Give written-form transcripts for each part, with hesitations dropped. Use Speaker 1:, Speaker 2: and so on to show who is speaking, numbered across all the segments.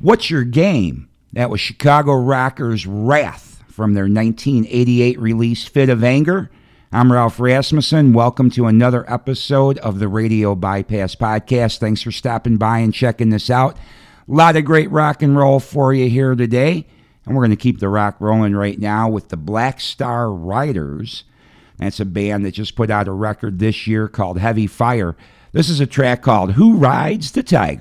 Speaker 1: What's Your Game? That was Chicago rockers Wrath from their 1988 release Fit of Anger. I'm Ralph Rasmussen. Welcome to another episode of the Radio Bypass Podcast. Thanks for stopping by and checking this out. A lot of great rock and roll for you here today. And we're going to keep the rock rolling right now with the Black Star Riders. That's a band that just put out a record this year called Heavy Fire. This is a track called Who Rides the Tiger?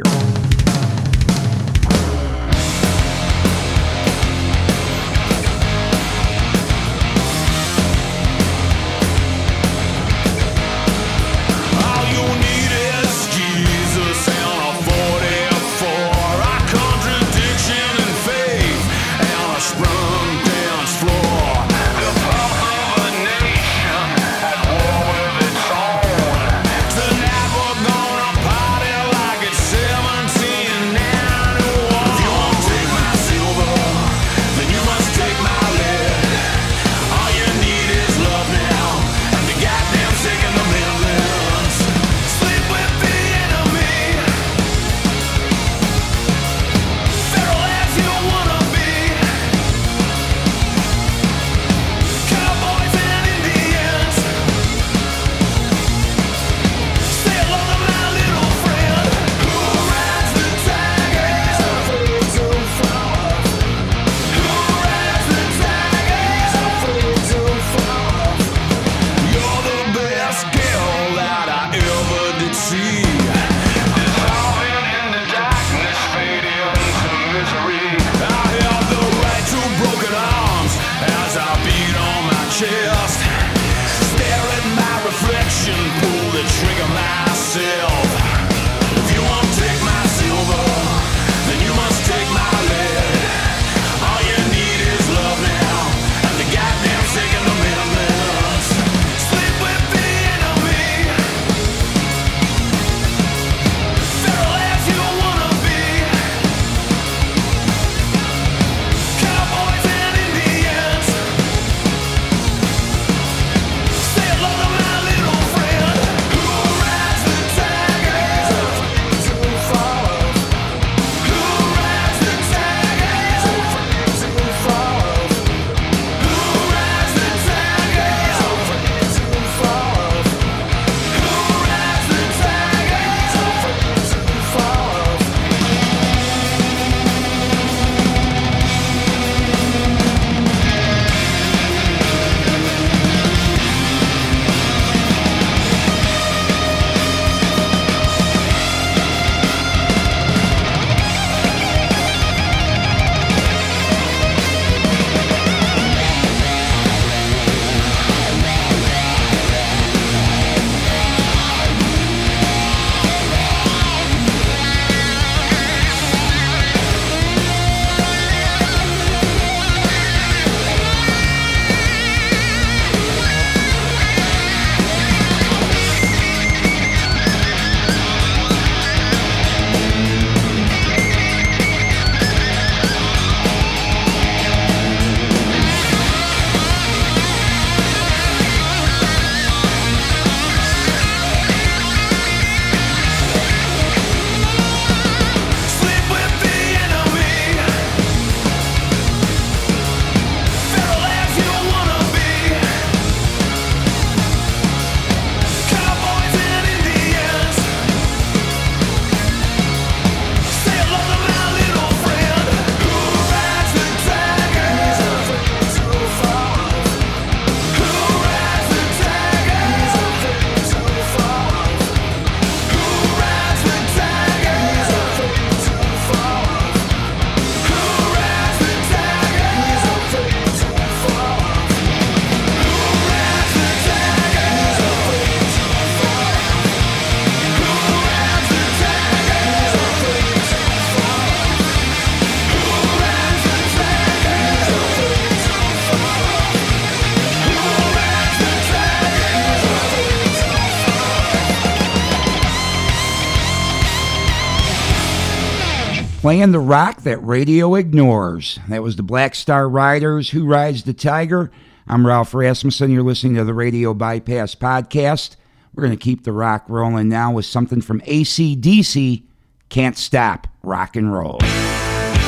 Speaker 1: Playing the rock that radio ignores. That was the Black Star Riders, Who Rides the Tiger? I'm Ralph Rasmussen. You're listening to the Radio Bypass Podcast. We're going to keep the rock rolling now with something from AC/DC, Can't Stop Rock and Roll.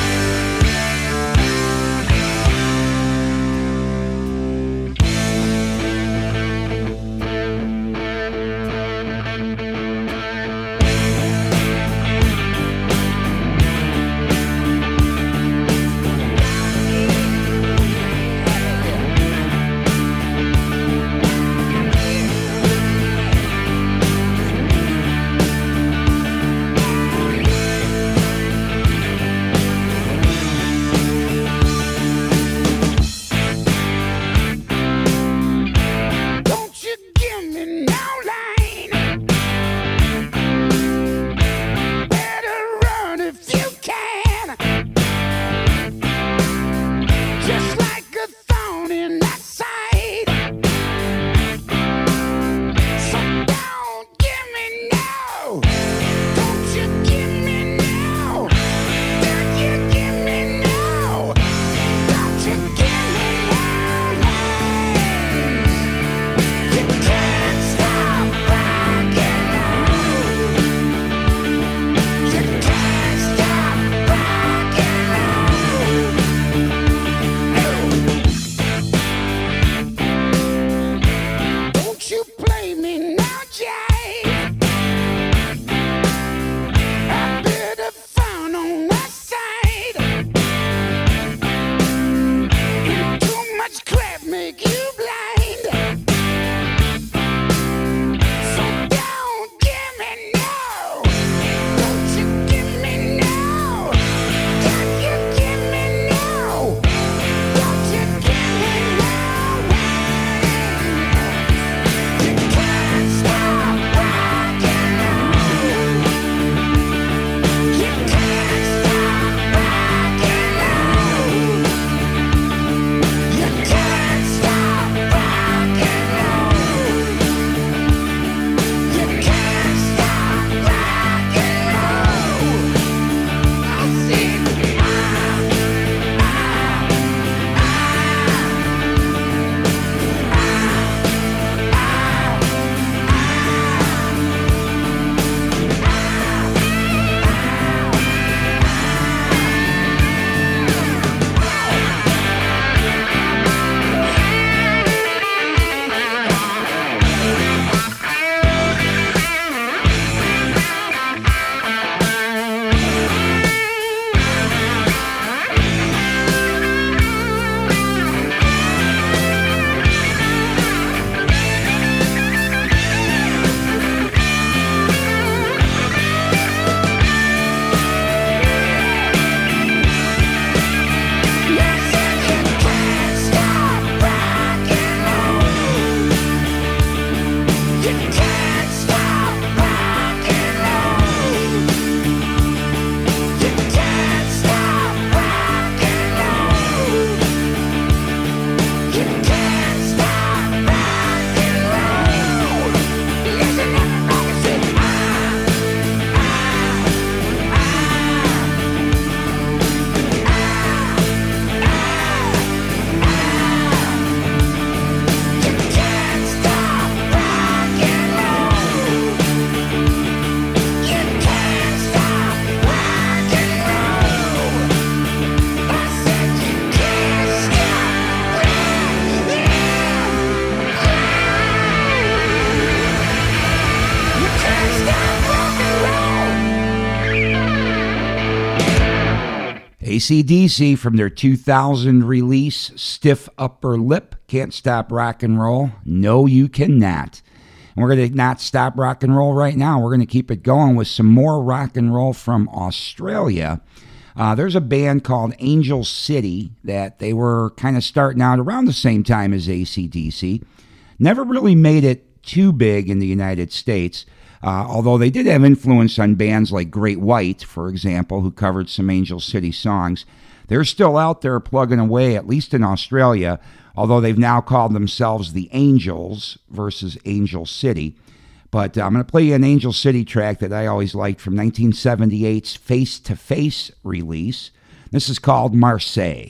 Speaker 1: AC/DC from their 2000 release, Stiff Upper Lip, Can't Stop Rock and Roll. No, you cannot. And we're going to not stop rock and roll right now. We're going to keep it going with some more rock and roll from Australia. There's a band called Angel City that they were kind of starting out around the same time as AC/DC. Never really made it too big in the United States, although they did have influence on bands like Great White, for example, who covered some Angel City songs. They're still out there plugging away, at least in Australia, although they've now called themselves the Angels versus Angel City. But I'm going to play you an Angel City track that I always liked from 1978's Face to Face release. This is called Marseille.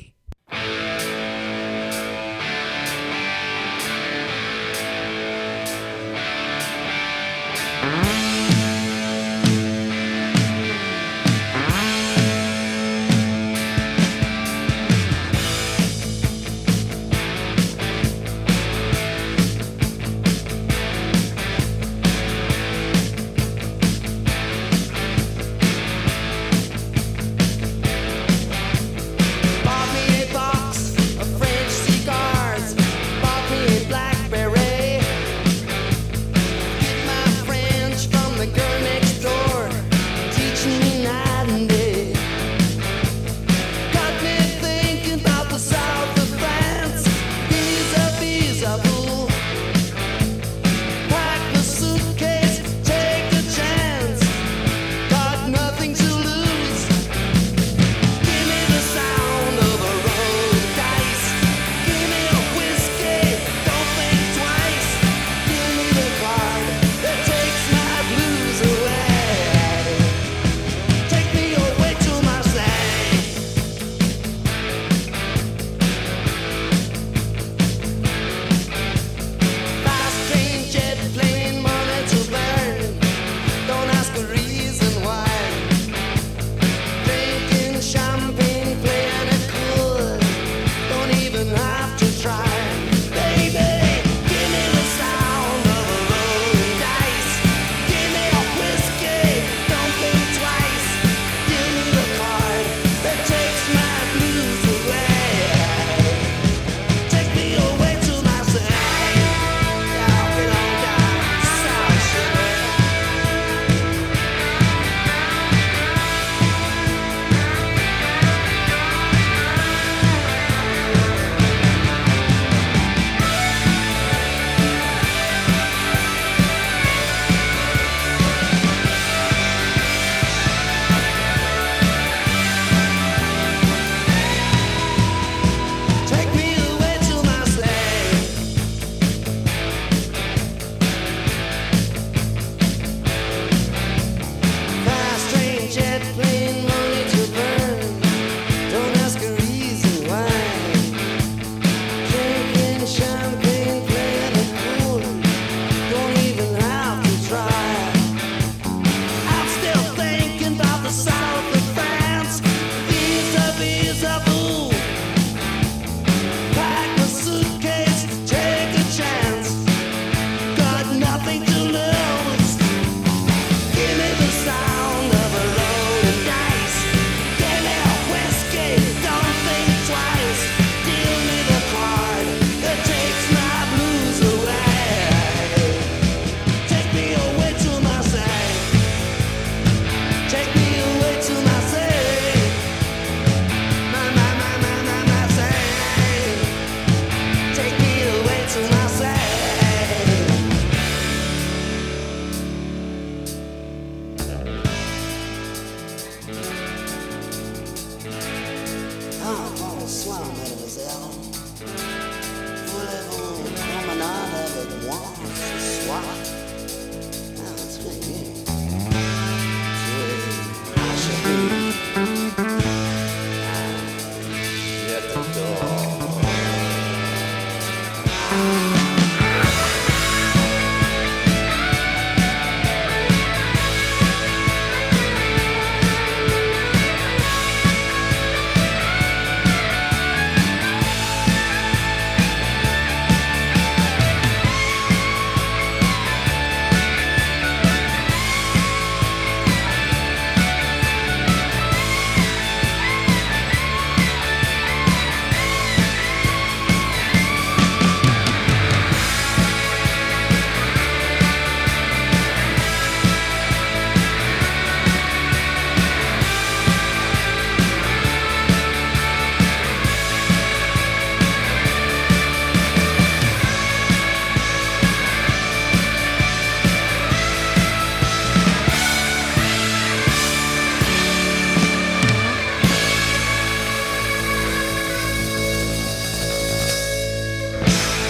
Speaker 2: Bought me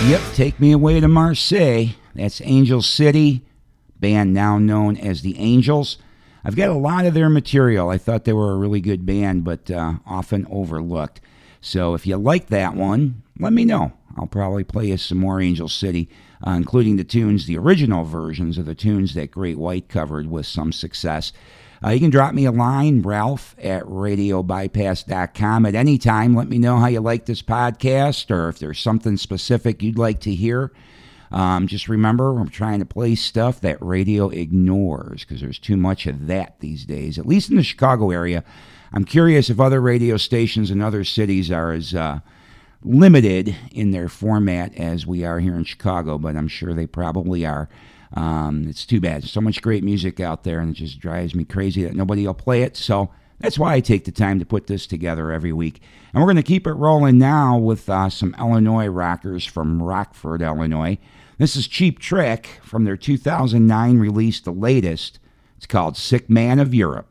Speaker 1: Yep, Take Me Away to Marseille. That's Angel City, band now known as the Angels. I've got a lot of their material. I thought they were a really good band, but often overlooked. So if you like that one, let me know. I'll probably play you some more Angel City, including the tunes, the original versions of the tunes that Great White covered with some success. You can drop me a line, ralph@radiobypass.com at any time. Let me know how you like this podcast or if there's something specific you'd like to hear. Just remember, I'm trying to play stuff that radio ignores because there's too much of that these days, at least in the Chicago area. I'm curious if other radio stations in other cities are as limited in their format as we are here in Chicago, but I'm sure they probably are. It's too bad. There's so much great music out there, and it just drives me crazy that nobody will play it. So that's why I take the time to put this together every week. And we're going to keep it rolling now with some Illinois rockers from Rockford, Illinois. This is Cheap Trick from their 2009 release, the latest. It's called Sick Man of Europe.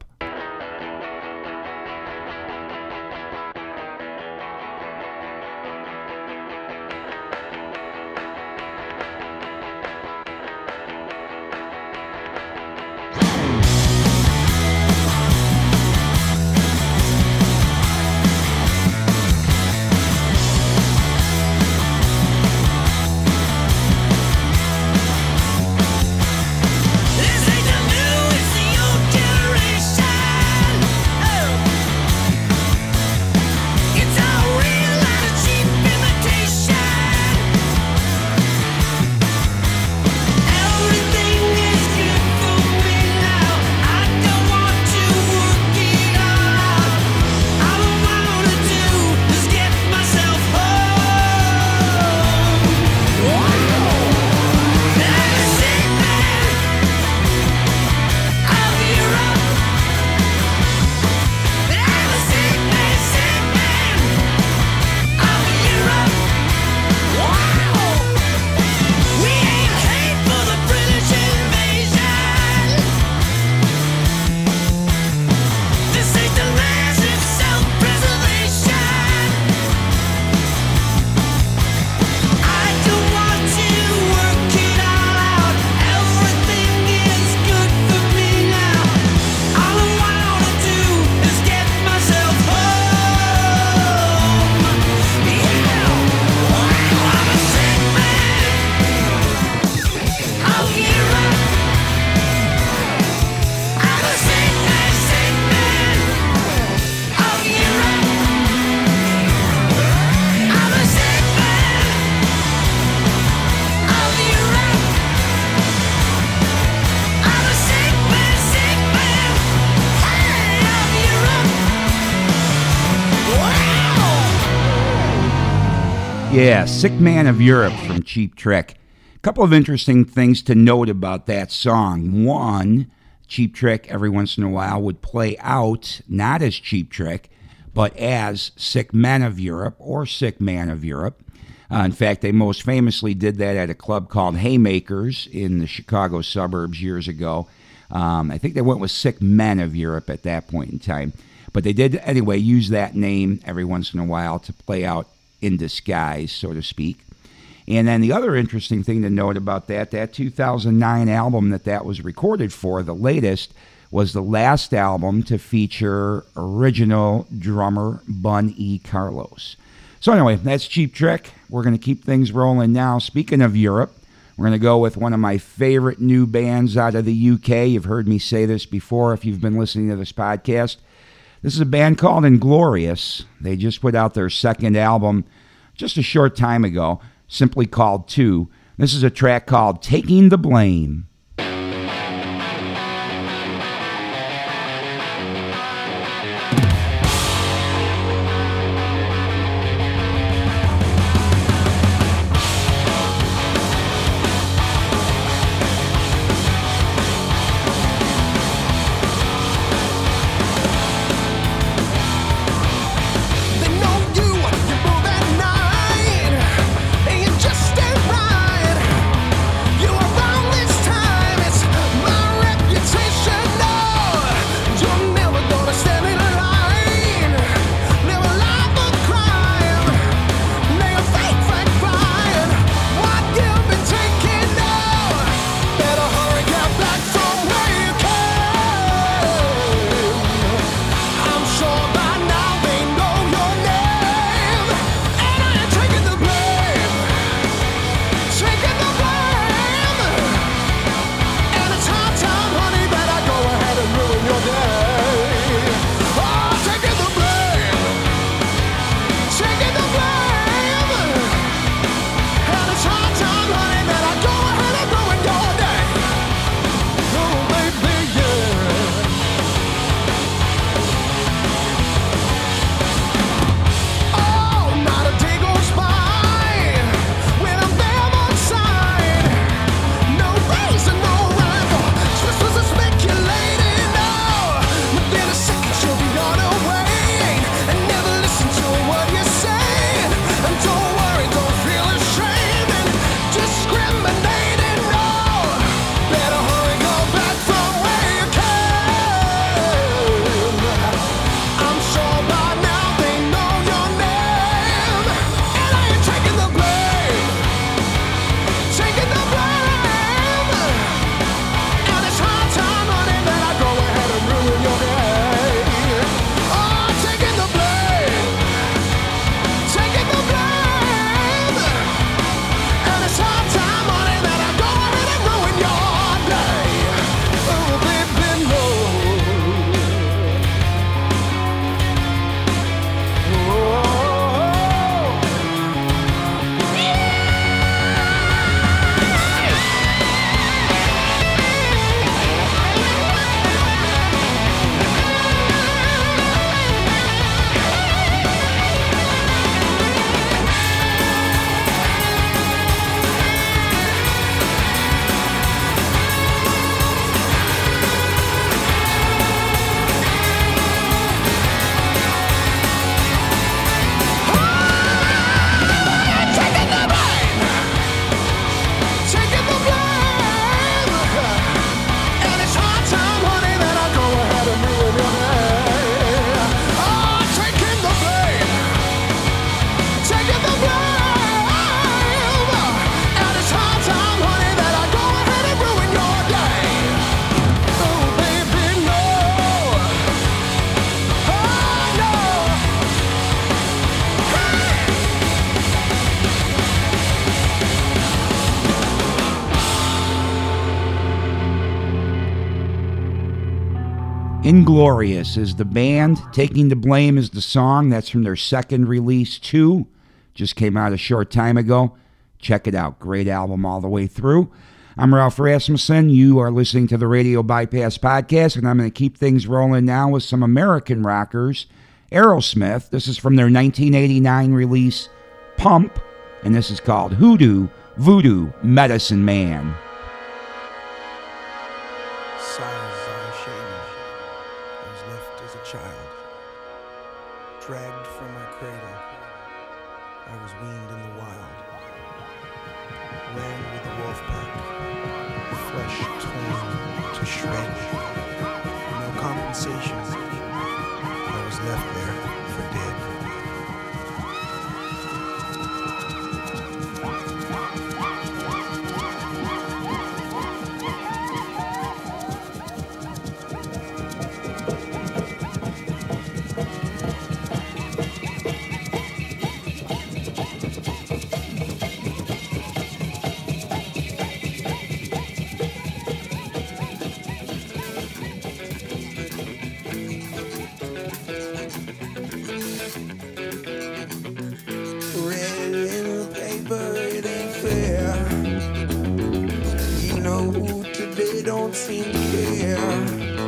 Speaker 1: Yeah, Sick Man of Europe from Cheap Trick. A couple of interesting things to note about that song. One, Cheap Trick every once in a while would play out not as Cheap Trick, but as Sick Men of Europe or Sick Man of Europe. In fact, they most famously did that at a club called Haymakers in the Chicago suburbs years ago. I think they went with Sick Men of Europe at that point in time. But they did, anyway, use that name every once in a while to play out in disguise, so to speak. And then the other interesting thing to note about that 2009 album that was recorded for, the latest, was the last album to feature original drummer Bun E. Carlos. So anyway, that's Cheap Trick. We're going to keep things rolling now. Speaking of Europe, we're going to go with one of my favorite new bands out of the UK. You've heard me say this before if you've been listening to this podcast. This is a band called Inglorious. They just put out their second album just a short time ago, simply called 2. This is a track called Taking the Blame.
Speaker 2: Just stay right. You are wrong this time.
Speaker 1: Inglorious is the band. Taking the Blame is the song. That's from their second release, 2. Just came out a short time ago. Check it out. Great album all the way through. I'm Ralph Rasmussen. You are listening to the Radio Bypass Podcast, and I'm going to keep things rolling now with some American rockers. Aerosmith. This is from their 1989 release, Pump, and this is called Hoodoo Voodoo Medicine Man.
Speaker 2: Dragged from my cradle, I was weaned in the wild. Ran with the wolf pack, flesh torn to shreds. No compensation, I was left there for dead. Seem to care.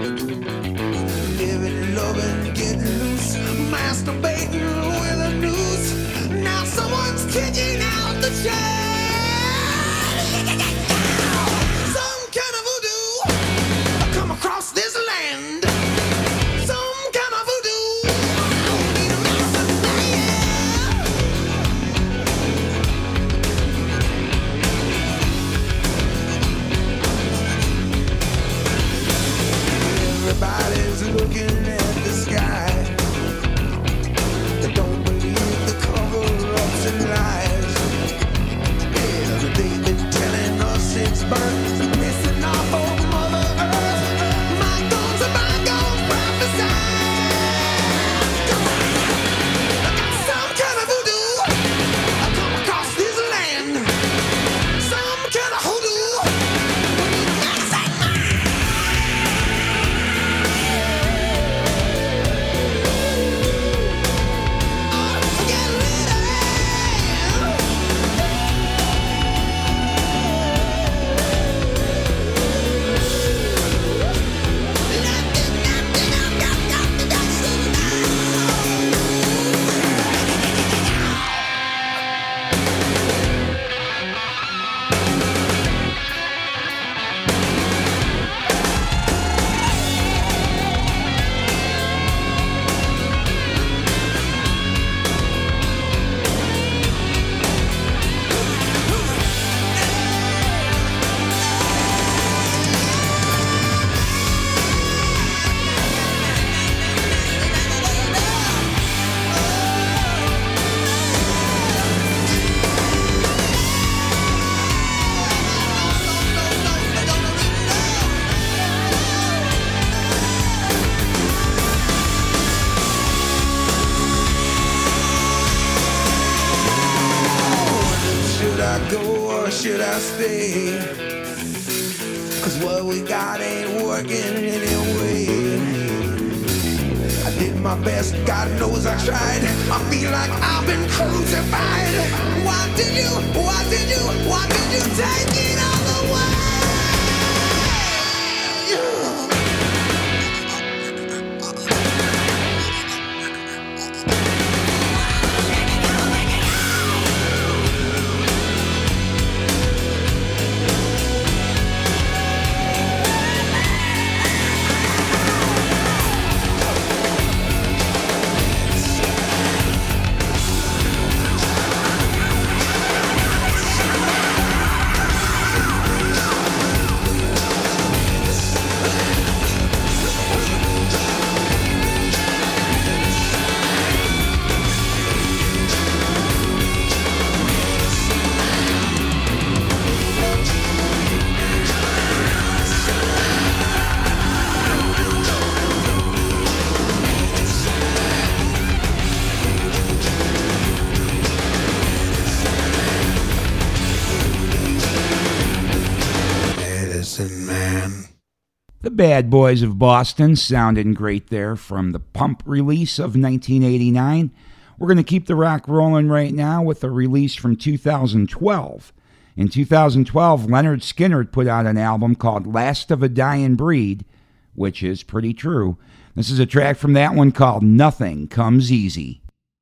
Speaker 2: Living, loving, getting loose, masturbating with a noose. Now someone's kicking out the chain. Some kind of voodoo I come across this land. Some kind of voodoo need a medicine man. Everybody's looking at the sky. They don't believe the cover-ups and lies. Yeah, they've been telling us it's burnt, pissing off old Mother Earth. My guns are my guns, prophesy. I got some kind of voodoo I come across this land. Some kind of hoodoo we need medicine. Should I stay? 'Cause what we got ain't working anyway. I did my best, God knows I tried. I feel like I've been crucified. Why did you take it all away?
Speaker 1: Bad Boys of Boston sounding great there from the Pump release of 1989. We're going to keep the rock rolling right now with a release from 2012. In 2012, Lynyrd Skynyrd put out an album called Last of a Dying Breed, which is pretty true. This is a track from that one called Nothing Comes Easy.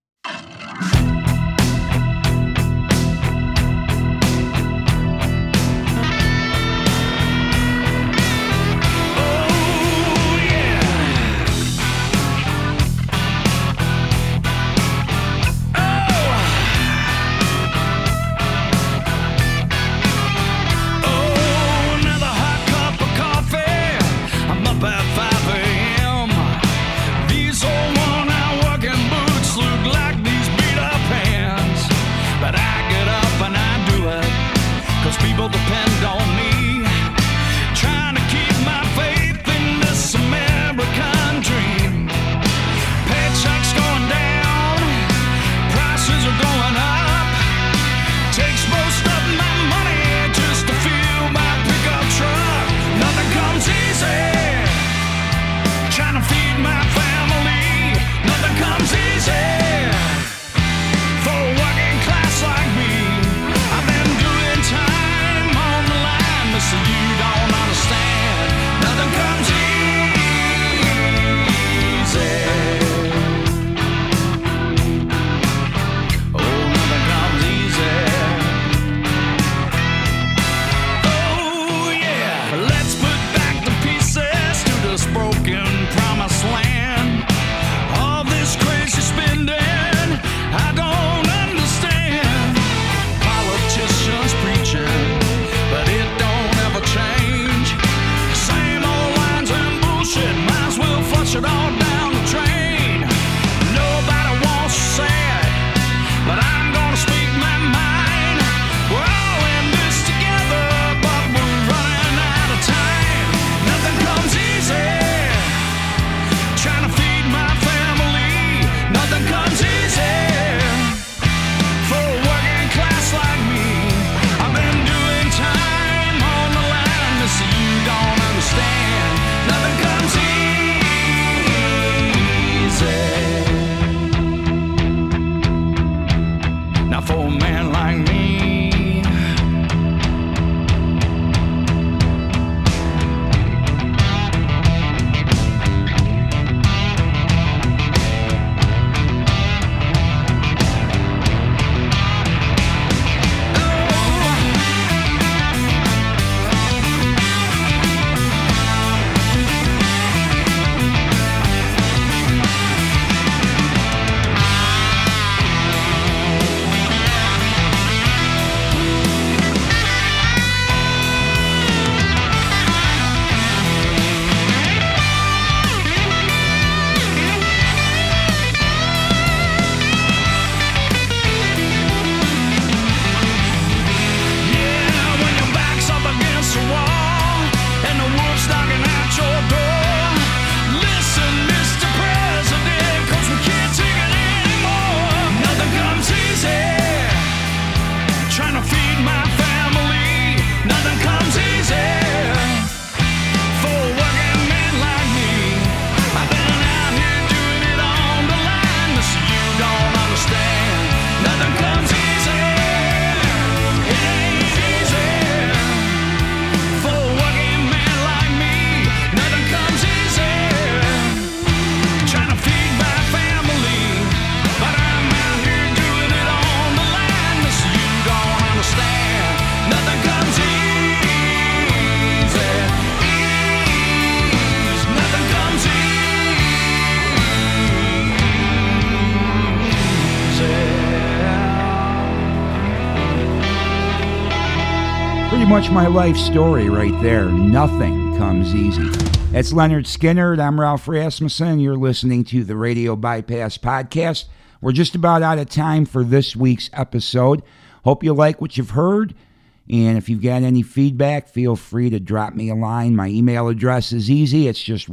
Speaker 1: Much my life story right there. Nothing comes easy. That's Lynyrd Skynyrd. I'm Ralph Rasmussen. You're listening to the Radio Bypass Podcast. We're just about out of time for this week's episode. Hope you like what you've heard. And if you've got any feedback, feel free to drop me a line. My email address is easy. It's just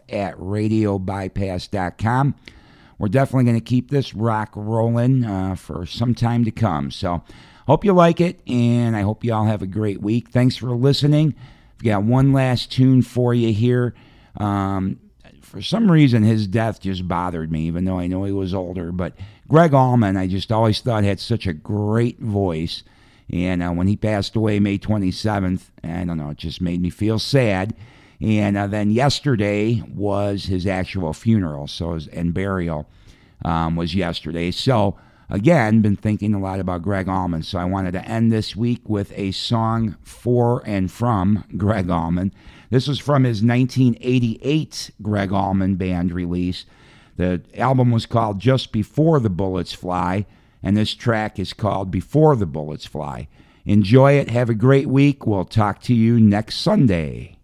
Speaker 1: ralph@radiobypass.com. We're definitely going to keep this rock rolling for some time to come. So hope you like it, and I hope you all have a great week. Thanks for listening. got one last tune for you here. For some reason, his death just bothered me, even though I know he was older. But Greg Allman, I just always thought had such a great voice. And when he passed away May 27th, I don't know, it just made me feel sad. And then yesterday was his actual funeral, and burial was yesterday. So, again, been thinking a lot about Greg Allman. So I wanted to end this week with a song for and from Greg Allman. This was from his 1988 Greg Allman Band release. The album was called Just Before the Bullets Fly, and this track is called Before the Bullets Fly. Enjoy it. Have a great week. We'll talk to you next Sunday.